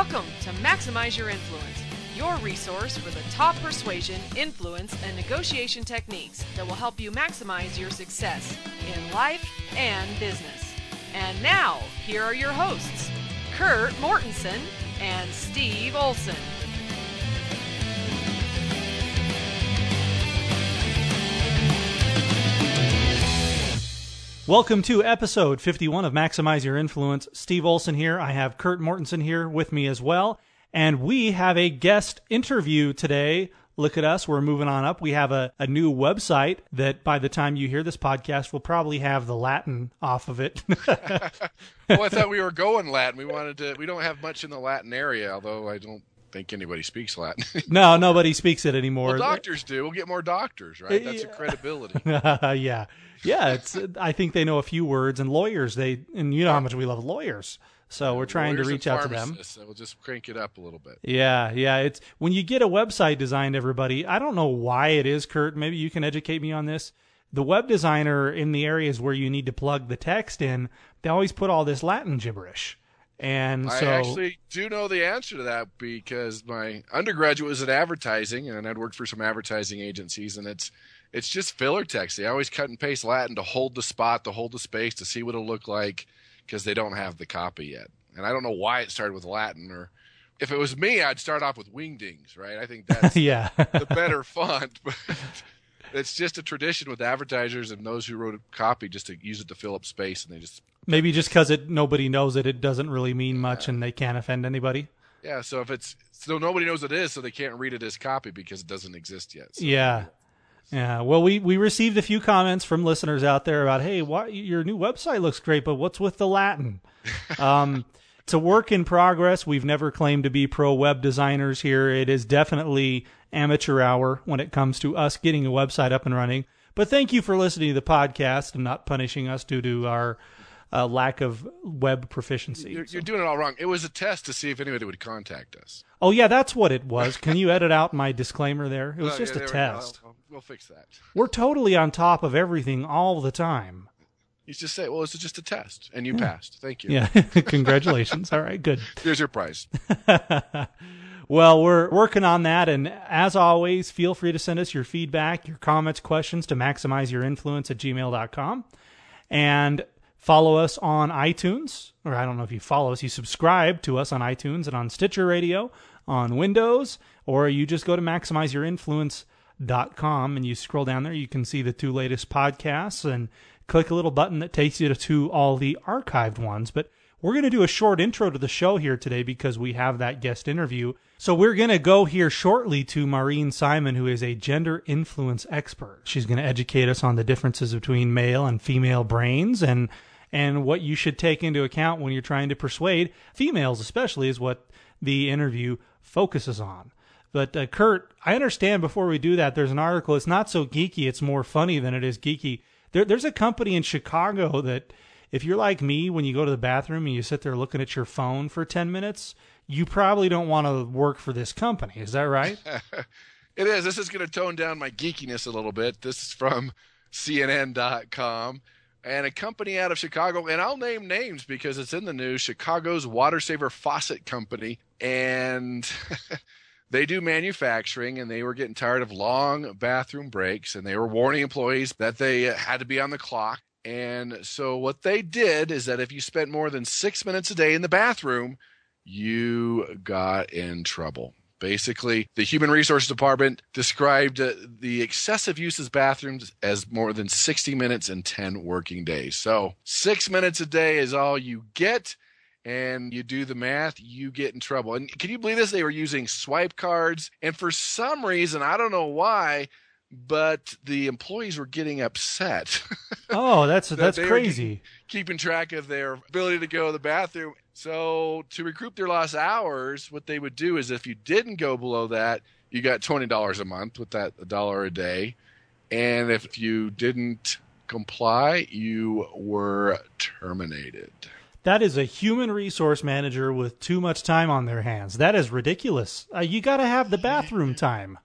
Welcome to Maximize Your Influence, your resource for the top persuasion, influence, and negotiation techniques that will help you maximize your success in life and business. And now, here are your hosts, Kurt Mortensen and Steve Olson. Welcome to episode 51 of Maximize Your Influence. Steve Olson here. I have Kurt Mortensen here with me as well. And we have a guest interview today. Look at us. We're moving on up. We have a new website that by the time you hear this podcast will probably have the Latin off of it. Well, I thought we were going Latin. We don't have much in the Latin area, although I don't think anybody speaks Latin. No, nobody speaks it anymore. Well, doctors do. We'll get more doctors, right? That's a credibility. Yeah. I think they know a few words, and lawyers. And you know how much we love lawyers. So we're trying to reach out to them. So we'll just crank it up a little bit. Yeah. It's when you get a website designed, everybody. I don't know why it is, Kurt. Maybe you can educate me on this. The web designer in the areas where you need to plug the text in, they always put all this Latin gibberish. And so I actually do know the answer to that because my undergraduate was in advertising, and I'd worked for some advertising agencies, and it's just filler text. They always cut and paste Latin to hold the spot, to hold the space, to see what it'll look like, because they don't have the copy yet. And I don't know why it started with Latin, or if it was me, I'd start off with wingdings, right? I think that's the better font, but it's just a tradition with advertisers and those who wrote a copy just to use it to fill up space, and they just... Maybe just because nobody knows it doesn't really mean much, and they can't offend anybody. Yeah, so nobody knows what it is, so they can't read it as copy because it doesn't exist yet. So. Yeah. Well, we received a few comments from listeners out there about, hey, your new website looks great, but what's with the Latin? It's a work in progress. We've never claimed to be pro web designers here. It is definitely amateur hour when it comes to us getting a website up and running. But thank you for listening to the podcast and not punishing us due to our lack of web proficiency. You're doing it all wrong. It was a test to see if anybody would contact us. Oh, yeah, that's what it was. Can you edit out my disclaimer there? It was just a test. We'll fix that. We're totally on top of everything all the time. You just say, well, it's just a test, and you passed. Thank you. Yeah, congratulations. All right, good. Here's your prize. Well, we're working on that, and as always, feel free to send us your feedback, your comments, questions to maximizeyourinfluence@gmail.com. And follow us on iTunes, or I don't know if you follow us, you subscribe to us on iTunes and on Stitcher Radio, on Windows, or you just go to maximizeyourinfluence.com and you scroll down there. You can see the 2 latest podcasts and click a little button that takes you to all the archived ones. But we're going to do a short intro to the show here today because we have that guest interview. So we're going to go here shortly to Maureen Simon, who is a gender influence expert. She's going to educate us on the differences between male and female brains and what you should take into account when you're trying to persuade females, especially, is what the interview focuses on. But Kurt, I understand before we do that, there's an article. It's not so geeky. It's more funny than it is geeky. There's a company in Chicago that if you're like me, when you go to the bathroom and you sit there looking at your phone for 10 minutes, you probably don't want to work for this company. Is that right? It is. This is going to tone down my geekiness a little bit. This is from CNN.com. And a company out of Chicago, and I'll name names because it's in the news, Chicago's Water Saver Faucet Company. And they do manufacturing, and they were getting tired of long bathroom breaks, and they were warning employees that they had to be on the clock. And so what they did is that if you spent more than 6 minutes a day in the bathroom, you got in trouble. Basically, the Human Resources Department described the excessive use of bathrooms as more than 60 minutes in 10 working days. So 6 minutes a day is all you get, and you do the math, you get in trouble. And can you believe this? They were using swipe cards, and for some reason, I don't know why, but the employees were getting upset. Oh, that's crazy. Keeping track of their ability to go to the bathroom. So to recoup their lost hours, what they would do is if you didn't go below that, you got $20 a month with that $1 a day. And if you didn't comply, you were terminated. That is a human resource manager with too much time on their hands. That is ridiculous. You got to have the bathroom time.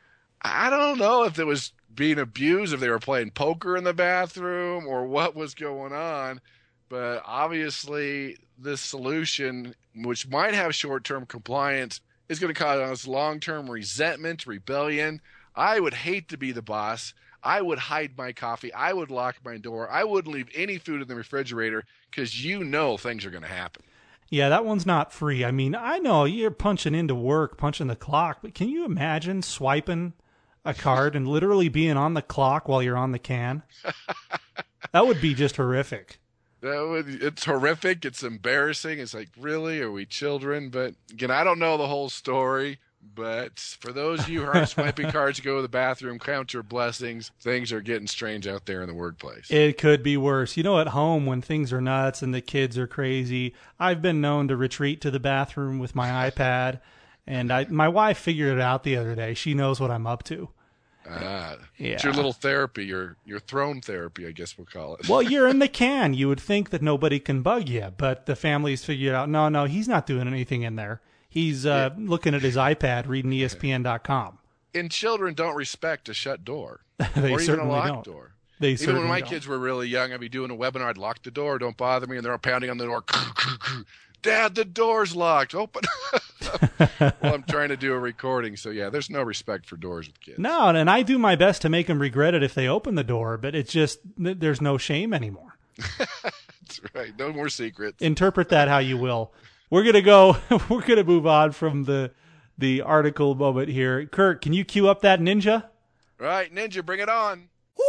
I don't know if it was being abused, if they were playing poker in the bathroom or what was going on. but obviously this solution, which might have short-term compliance, is going to cause long-term resentment, rebellion. I would hate to be the boss. I would hide my coffee. I would lock my door. I wouldn't leave any food in the refrigerator because things are going to happen. Yeah, that one's not free. I mean, I know you're punching into work, punching the clock, but can you imagine swiping a card and literally being on the clock while you're on the can? That would be just horrific. It's horrific. It's embarrassing. It's like, really? Are we children? But again, I don't know the whole story. But for those of you who aren't swiping cards to go to the bathroom, count your blessings. Things are getting strange out there in the workplace. It could be worse. You know, at home when things are nuts and the kids are crazy, I've been known to retreat to the bathroom with my iPad. And my wife figured it out the other day. She knows what I'm up to. Yeah. It's Yeah. your little therapy, your throne therapy, I guess we'll call it. Well, you're in the can. You would think that nobody can bug you, but the family's figured out, no, he's not doing anything in there. He's looking at his iPad, reading ESPN.com. And children don't respect a shut door. They or even a certainly locked don't. door. They Even when my kids were really young, I'd be doing a webinar, I'd lock the door, don't bother me, and they're all pounding on the door. Dad, the door's locked. Open. Well, I'm trying to do a recording, so yeah, there's no respect for doors with kids. No, and I do my best to make them regret it if they open the door, but it's just, there's no shame anymore. That's right. No more secrets. Interpret that how you will. We're going to move on from the article moment here. Kurt, can you cue up that ninja? Right, Ninja, bring it on.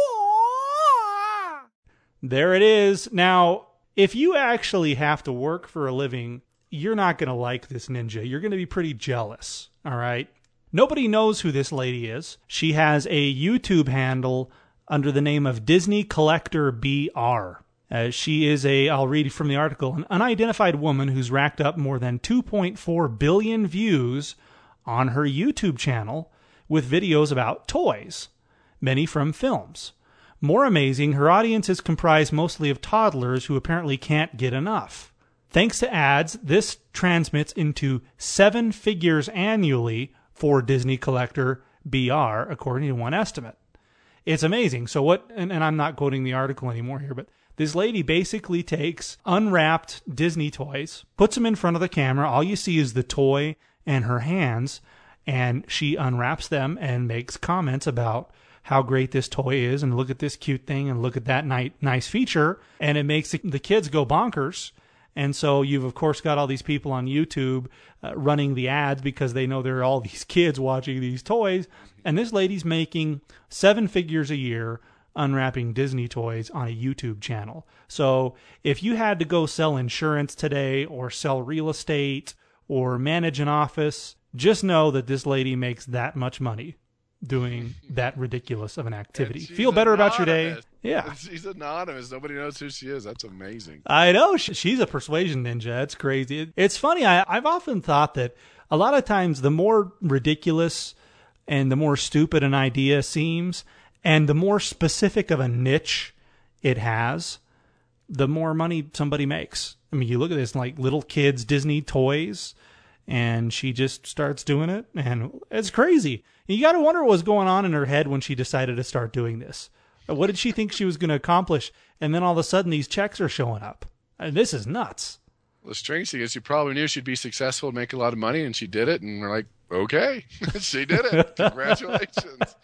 There it is. Now, if you actually have to work for a living, you're not going to like this ninja. You're going to be pretty jealous, all right? Nobody knows who this lady is. She has a YouTube handle under the name of Disney Collector BR. She is I'll read from the article, an unidentified woman who's racked up more than 2.4 billion views on her YouTube channel with videos about toys, many from films. More amazing, her audience is comprised mostly of toddlers who apparently can't get enough. Thanks to ads, this transmits into 7 figures annually for Disney Collector BR, according to one estimate. It's amazing. So what, and I'm not quoting the article anymore here, but this lady basically takes unwrapped Disney toys, puts them in front of the camera. All you see is the toy and her hands, and she unwraps them and makes comments about how great this toy is, and look at this cute thing, and look at that nice feature, and it makes the kids go bonkers. And so you've, of course, got all these people on YouTube running the ads because they know there are all these kids watching these toys. And this lady's making 7 figures a year unwrapping Disney toys on a YouTube channel. So if you had to go sell insurance today or sell real estate or manage an office, just know that this lady makes that much money doing that ridiculous of an activity. Feel better about your day. Yeah. She's anonymous. Nobody knows who she is. That's amazing. I know. She's a persuasion ninja. It's crazy. It's funny. I've often thought that a lot of times the more ridiculous and the more stupid an idea seems, and the more specific of a niche it has, the more money somebody makes. I mean, you look at this, like little kids' Disney toys, and she just starts doing it, and it's crazy. You got to wonder what was going on in her head when she decided to start doing this. What did she think she was going to accomplish? And then all of a sudden, these checks are showing up. This is nuts. Well, the strange thing is she probably knew she'd be successful and make a lot of money, and she did it, and we're like, okay, she did it. Congratulations.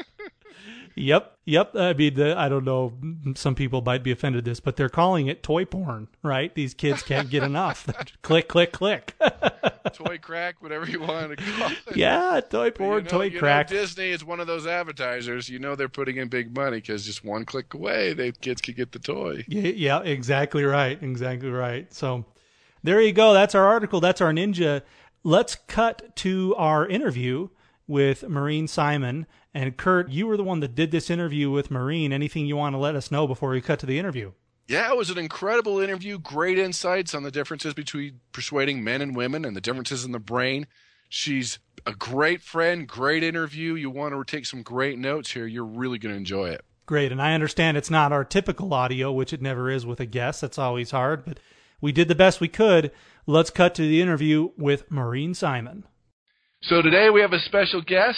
Yep. I mean, I don't know. Some people might be offended at this, but they're calling it toy porn, right? These kids can't get enough. Click, click, click. Toy crack, whatever you want to call it. Yeah, toy porn, toy crack. Disney is one of those advertisers. You know they're putting in big money because just one click away, the kids could get the toy. Yeah, exactly right. Exactly right. So there you go. That's our article. That's our ninja. Let's cut to our interview with Maureen Simon. And Kurt, you were the one that did this interview with Maureen. Anything you want to let us know before we cut to the interview? Yeah, it was an incredible interview. Great insights on the differences between persuading men and women and the differences in the brain. She's a great friend, great interview. You want to take some great notes here. You're really going to enjoy it. Great. And I understand it's not our typical audio, which it never is with a guest. That's always hard, but we did the best we could. Let's cut to the interview with Maureen Simon. So today we have a special guest.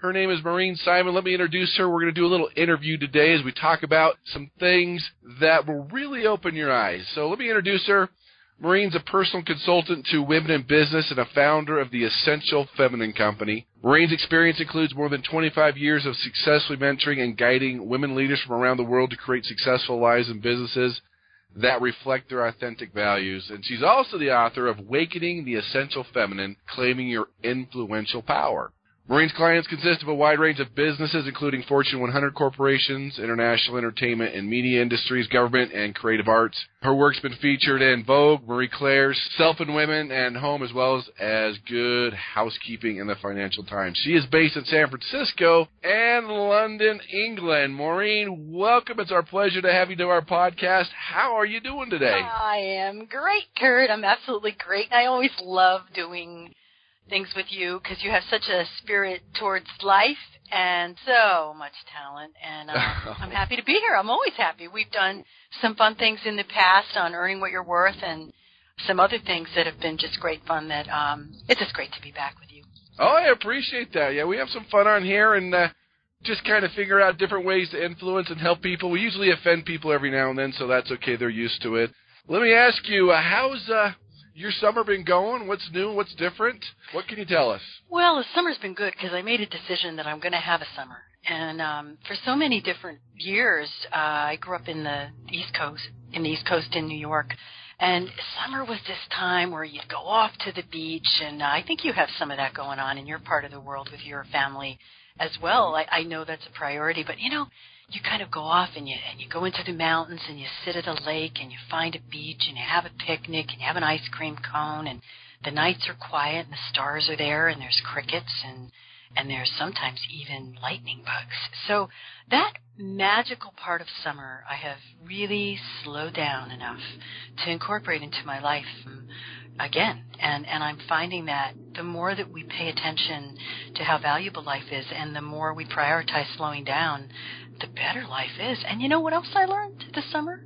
Her name is Maureen Simon. Let me introduce her. We're going to do a little interview today as we talk about some things that will really open your eyes. So let me introduce her. Maureen's a personal consultant to women in business and a founder of the Essential Feminine Company. Maureen's experience includes more than 25 years of successfully mentoring and guiding women leaders from around the world to create successful lives and businesses that reflect their authentic values. And she's also the author of Awakening the Essential Feminine, Claiming Your Influential Power. Maureen's clients consist of a wide range of businesses, including Fortune 100 corporations, international entertainment and media industries, government, and creative arts. Her work's been featured in Vogue, Marie Claire's, Self and Women, and Home, as well as Good Housekeeping in the Financial Times. She is based in San Francisco and London, England. Maureen, welcome. It's our pleasure to have you to our podcast. How are you doing today? I am great, Kurt. I'm absolutely great. I always love doing things with you because you have such a spirit towards life and so much talent, and I'm happy to be here. I'm always happy. We've done some fun things in the past on Earning What You're Worth and some other things that have been just great fun. That it's just great to be back with you. Oh, I appreciate that. Yeah, we have some fun on here and just kind of figure out different ways to influence and help people. We usually offend people every now and then, so that's okay. They're used to it. Let me ask you, how's your summer been going? What's new? What's different? What can you tell us? Well, the summer's been good because I made a decision that I'm going to have a summer. And for so many different years, I grew up in the East Coast in New York. And summer was this time where you'd go off to the beach. And I think you have some of that going on in your part of the world with your family as well. I know that's a priority. But, you kind of go off and you go into the mountains and you sit at a lake and you find a beach and you have a picnic and you have an ice cream cone and the nights are quiet and the stars are there and there's crickets and there's sometimes even lightning bugs. So that magical part of summer I have really slowed down enough to incorporate into my life again. And I'm finding that the more that we pay attention to how valuable life is and the more we prioritize slowing down, the better life is. And you know what else I learned this summer?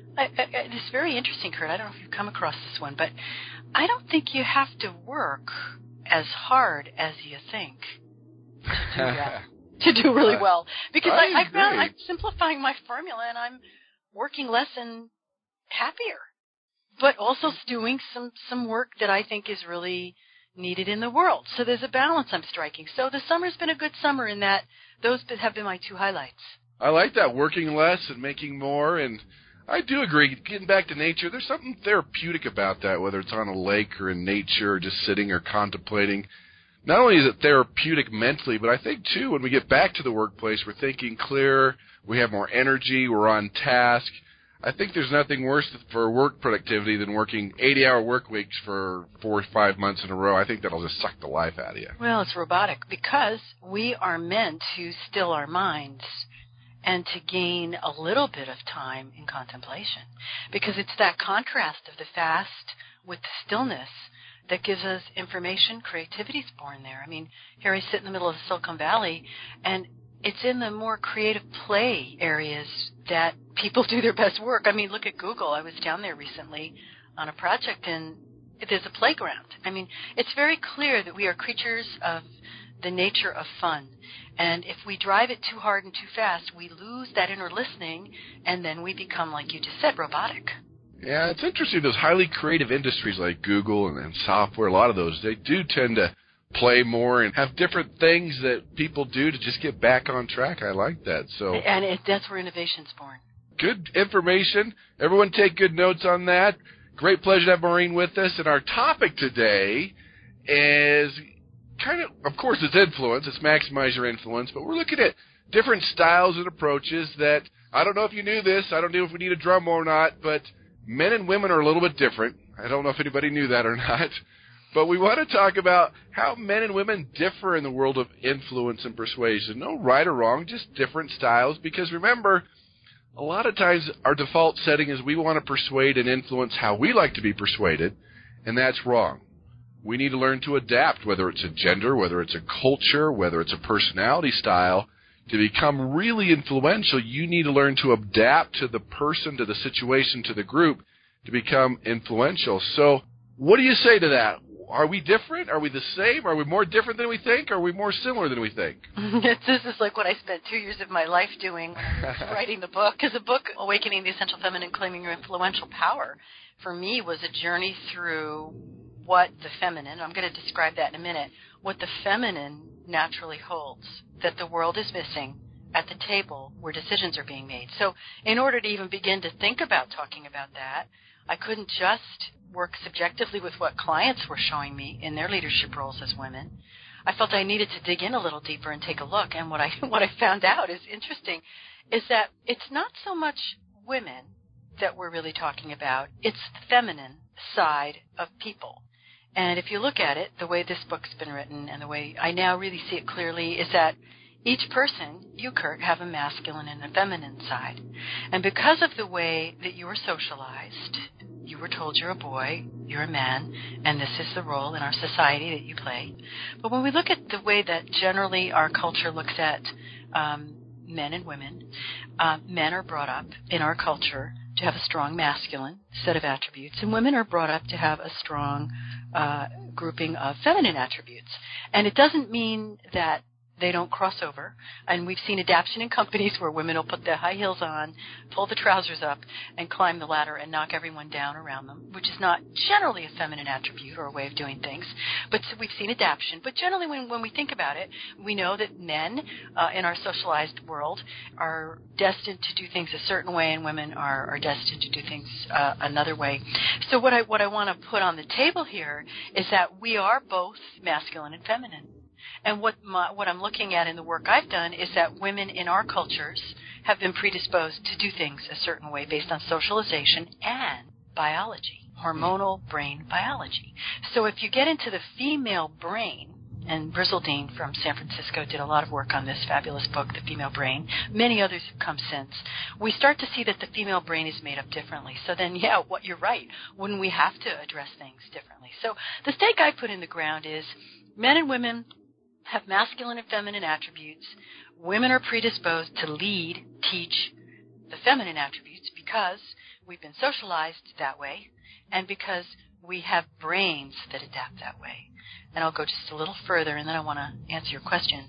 It's very interesting, Kurt. I don't know if you've come across this one, but I don't think you have to work as hard as you think to do really well. Because I found I'm simplifying my formula and I'm working less and happier, but also doing some work that I think is really needed in the world. So there's a balance I'm striking. So the summer's been a good summer in that those have been my two highlights. I like that, working less and making more, and I do agree. Getting back to nature, there's something therapeutic about that, whether it's on a lake or in nature or just sitting or contemplating. Not only is it therapeutic mentally, but I think, too, when we get back to the workplace, we're thinking clearer, we have more energy, we're on task. I think there's nothing worse for work productivity than working 80-hour work weeks for 4 or 5 months in a row. I think that'll just suck the life out of you. Well, it's robotic because we are meant to still our minds and to gain a little bit of time in contemplation, because it's that contrast of the fast with the stillness that gives us information. Creativity's born there. I mean, here I sit in the middle of Silicon Valley, and it's in the more creative play areas that people do their best work. I mean, look at Google. I was down there recently on a project, and there's a playground. I mean, it's very clear that we are creatures of the nature of fun. And if we drive it too hard and too fast, we lose that inner listening, and then we become, like you just said, robotic. Yeah, it's interesting. Those highly creative industries like Google and software, a lot of those, they do tend to play more and have different things that people do to just get back on track. I like that. So, and that's where innovation's born. Good information. Everyone take good notes on that. Great pleasure to have Maureen with us. And our topic today is of course, it's influence. It's maximize your influence. But we're looking at different styles and approaches that, I don't know if you knew this. I don't know if we need a drum or not, but men and women are a little bit different. I don't know if anybody knew that or not. But we want to talk about how men and women differ in the world of influence and persuasion. No right or wrong, just different styles. Because remember, a lot of times our default setting is we want to persuade and influence how we like to be persuaded, and that's wrong. We need to learn to adapt, whether it's a gender, whether it's a culture, whether it's a personality style. To become really influential, you need to learn to adapt to the person, to the situation, to the group, to become influential. So what do you say to that? Are we different? Are we the same? Are we more different than we think? Are we more similar than we think? This is like what I spent 2 years of my life doing writing the book. Because the book, Awakening the Essential Feminine, Claiming Your Influential Power, for me was a journey through what the feminine, I'm going to describe that in a minute, what the feminine naturally holds, that the world is missing at the table where decisions are being made. So in order to even begin to think about talking about that, I couldn't just work subjectively with what clients were showing me in their leadership roles as women. I felt I needed to dig in a little deeper and take a look. And what I found out is interesting is that it's not so much women that we're really talking about. It's the feminine side of people. And if you look at it, the way this book's been written and the way I now really see it clearly is that each person, you, Kurt, have a masculine and a feminine side. And because of the way that you were socialized, you were told you're a boy, you're a man, and this is the role in our society that you play. But when we look at the way that generally our culture looks at men and women, men are brought up in our culture to have a strong masculine set of attributes, and women are brought up to have a strong grouping of feminine attributes. And it doesn't mean that they don't cross over, and we've seen adaptation in companies where women will put their high heels on, pull the trousers up, and climb the ladder and knock everyone down around them, which is not generally a feminine attribute or a way of doing things, but we've seen adaptation. But generally when we think about it, we know that men in our socialized world are destined to do things a certain way, and women are destined to do things another way. So what I want to put on the table here is that we are both masculine and feminine. And what I'm looking at in the work I've done is that women in our cultures have been predisposed to do things a certain way based on socialization and biology, hormonal brain biology. So if you get into the female brain, and Brizaldine from San Francisco did a lot of work on this fabulous book, The Female Brain. Many others have come since. We start to see that the female brain is made up differently. So then, you're right. Wouldn't we have to address things differently? So the stake I put in the ground is men and women have masculine and feminine attributes. Women are predisposed to lead, teach the feminine attributes because we've been socialized that way and because we have brains that adapt that way. And I'll go just a little further, and then I want to answer your question.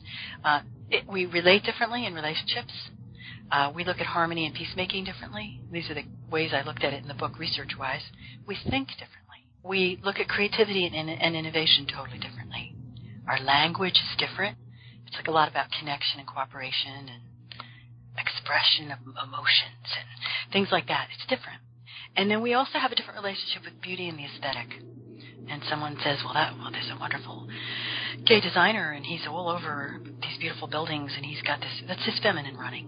We relate differently in relationships. We look at harmony and peacemaking differently. These are the ways I looked at it in the book research-wise. We think differently. We look at creativity and innovation totally differently. Our language is different. It's like a lot about connection and cooperation and expression of emotions and things like that. It's different. And then we also have a different relationship with beauty and the aesthetic. And someone says, there's a wonderful gay designer, and he's all over these beautiful buildings, and he's got this. That's his feminine running.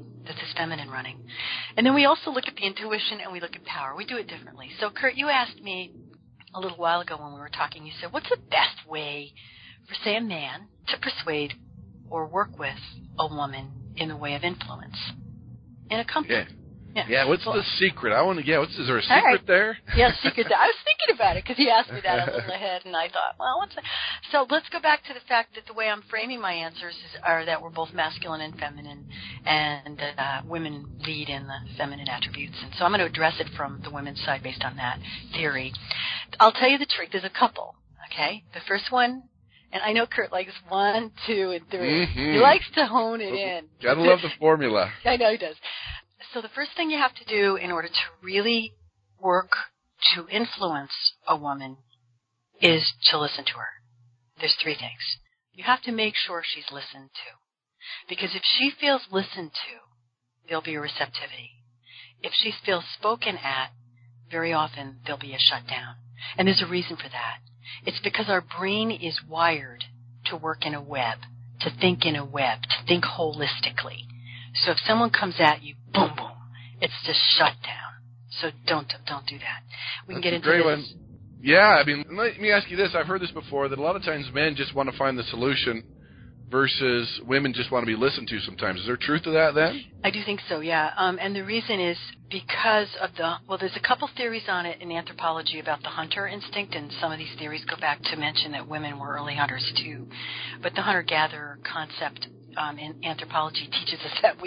And then we also look at the intuition, and we look at power. We do it differently. So, Kurt, you asked me a little while ago when we were talking, you said, what's the best way for, say, a man to persuade or work with a woman in the way of influence in a company? Yeah, what's the secret? Is there a secret there? Yeah, secret. I was thinking about it because he asked me that a little ahead, and I thought, what's that? So let's go back to the fact that the way I'm framing my answers are that we're both masculine and feminine, and women lead in the feminine attributes. And so I'm going to address it from the women's side based on that theory. I'll tell you the truth. There's a couple, okay? The first one, and I know Kurt likes 1, 2, and 3. Mm-hmm. He likes to hone it in. Gotta love the formula. I know he does. So the first thing you have to do in order to really work to influence a woman is to listen to her. There's 3 things. You have to make sure she's listened to. Because if she feels listened to, there'll be a receptivity. If she feels spoken at, very often there'll be a shutdown. And there's a reason for that. It's because our brain is wired to work in a web, to think in a web, to think holistically. So if someone comes at you, boom, boom, it's just shut down. So don't do that. We can get into this. One. Yeah, let me ask you this. I've heard this before, that a lot of times men just want to find the solution versus women just want to be listened to sometimes. Is there truth to that then? I do think so, yeah. And the reason is because of there's a couple theories on it in anthropology about the hunter instinct, and some of these theories go back to mention that women were early hunters too. But the hunter-gatherer concept in anthropology teaches us that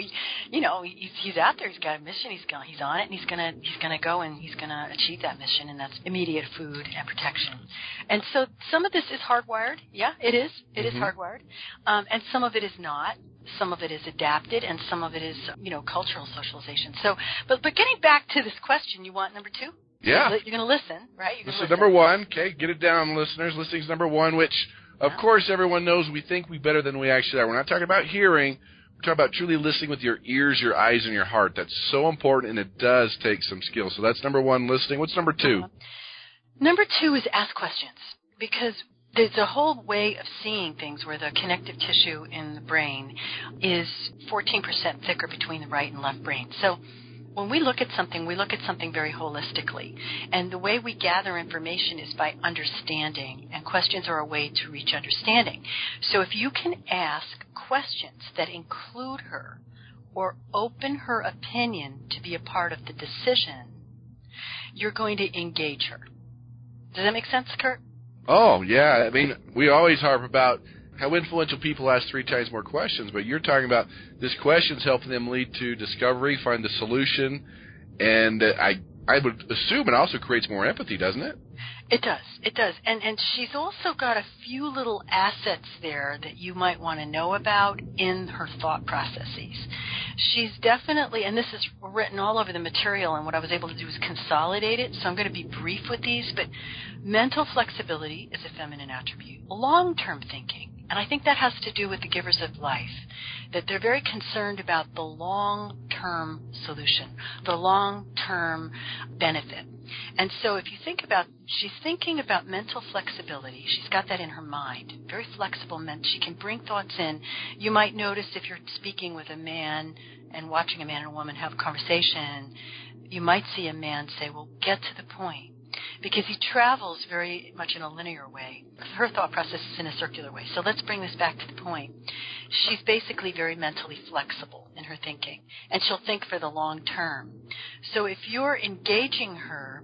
he's out there, he's got a mission, he's on it, and he's gonna go and he's gonna achieve that mission, and that's immediate food and protection. And so some of this is hardwired. Yeah, it is. It is hardwired, and some of it is not. Some of it is adapted, and some of it is cultural socialization. So, but getting back to this question, you want number 2? Yeah. You're going to listen, right? This is number 1. Okay, get it down, listeners. Listening's number 1, which, of course, everyone knows we think we better than we actually are. We're not talking about hearing. We're talking about truly listening with your ears, your eyes, and your heart. That's so important, and it does take some skill. So that's number 1, listening. What's number 2? Number 2 is ask questions, because there's a whole way of seeing things where the connective tissue in the brain is 14% thicker between the right and left brain. So when we look at something very holistically. And the way we gather information is by understanding, and questions are a way to reach understanding. So if you can ask questions that include her or open her opinion to be a part of the decision, you're going to engage her. Does that make sense, Kurt? Oh, yeah. I mean, we always harp about how influential people ask 3 times more questions, but you're talking about this question's helping them lead to discovery, find the solution, and I would assume it also creates more empathy, doesn't it? It does. It does. And she's also got a few little assets there that you might want to know about in her thought processes. She's definitely, and this is written all over the material, and what I was able to do is consolidate it, so I'm going to be brief with these, but mental flexibility is a feminine attribute. Long-term thinking, and I think that has to do with the givers of life, that they're very concerned about the long-term solution, the long-term benefit. And so if you think about, she's thinking about mental flexibility. She's got that in her mind. Very flexible. She can bring thoughts in. You might notice if you're speaking with a man and watching a man and a woman have a conversation, you might see a man say, well, get to the point. Because he travels very much in a linear way. Her thought process is in a circular way. So let's bring this back to the point. She's basically very mentally flexible in her thinking, and she'll think for the long term. So if you're engaging her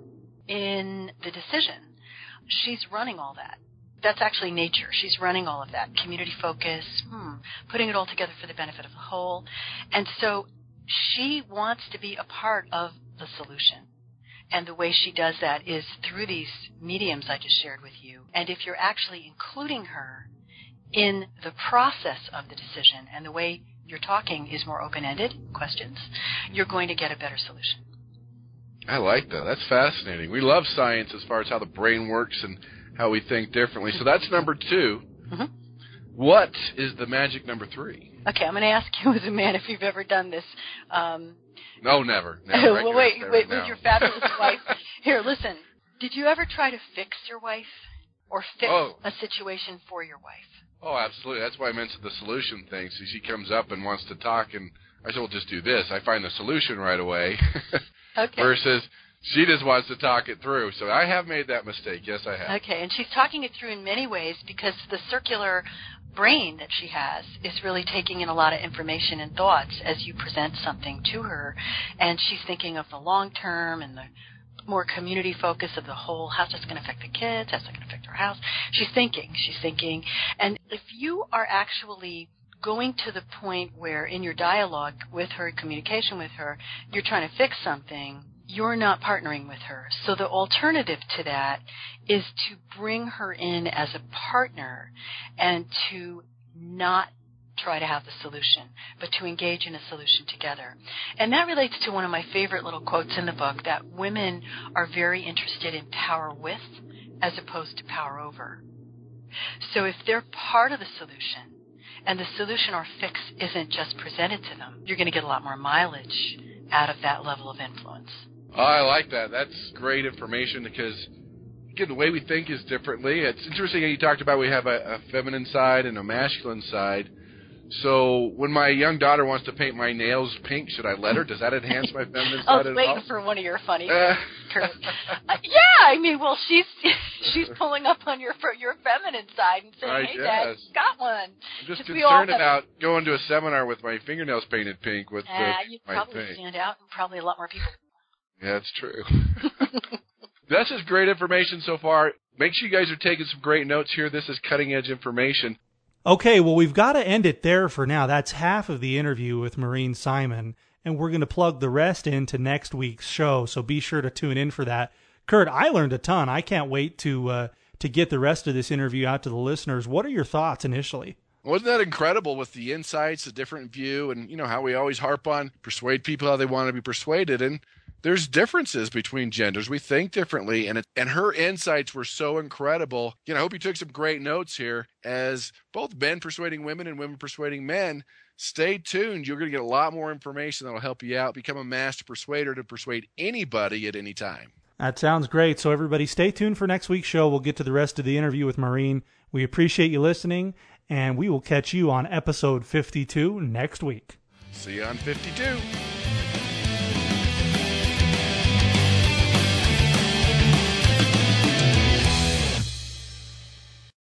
in the decision, she's running all that. That's actually nature. She's running all of that. Community focus, putting it all together for the benefit of the whole. And so she wants to be a part of the solution. And the way she does that is through these mediums I just shared with you. And if you're actually including her in the process of the decision, and the way you're talking is more open-ended questions, you're going to get a better solution. I like that. That's fascinating. We love science as far as how the brain works and how we think differently. So that's number 2. Mm-hmm. What is the magic number 3? Okay, I'm going to ask you as a man if you've ever done this. No, never. Well, wait, with your fabulous wife. Here, listen. Did you ever try to fix your wife or fix a situation for your wife? Oh, absolutely. That's why I mentioned the solution thing. So she comes up and wants to talk, and I said, well, just do this. I find the solution right away. Okay. Versus she just wants to talk it through. So I have made that mistake. Yes, I have. Okay, and she's talking it through in many ways because the circular brain that she has is really taking in a lot of information and thoughts as you present something to her, and she's thinking of the long term and the more community focus of the whole. How's this going to affect the kids? How's it going to affect our house? She's thinking, and if you are actually going to the point where in your dialogue with her, communication with her, you're trying to fix something, you're not partnering with her. So the alternative to that is to bring her in as a partner and to not try to have the solution, but to engage in a solution together. And that relates to one of my favorite little quotes in the book, that women are very interested in power with as opposed to power over. So if they're part of the solution, and the solution or fix isn't just presented to them, you're going to get a lot more mileage out of that level of influence. Oh, I like that. That's great information because, again, the way we think is differently. It's interesting that you talked about we have a feminine side and a masculine side. So when my young daughter wants to paint my nails pink, should I let her? Does that enhance my feminine side at all? I was waiting for one of your funny Kurt. Yeah, I mean, well, she's pulling up on your feminine side and saying, hey, Dad, got one. I'm just concerned about going to a seminar with my fingernails painted pink with you'd probably stand out and probably a lot more people. Yeah, that's true. This is great information so far. Make sure you guys are taking some great notes here. This is cutting-edge information. Okay, well, we've got to end it there for now. That's half of the interview with Maureen Simon, and we're going to plug the rest into next week's show, so be sure to tune in for that. Kurt, I learned a ton. I can't wait to get the rest of this interview out to the listeners. What are your thoughts initially? Wasn't that incredible with the insights, the different view, and how we always harp on persuade people how they want to be persuaded, and there's differences between genders. We think differently, and her insights were so incredible. I hope you took some great notes here as both men persuading women and women persuading men. Stay tuned. You're going to get a lot more information that will help you out. Become a master persuader to persuade anybody at any time. That sounds great. So everybody stay tuned for next week's show. We'll get to the rest of the interview with Maureen. We appreciate you listening, and we will catch you on episode 52 next week. See you on 52.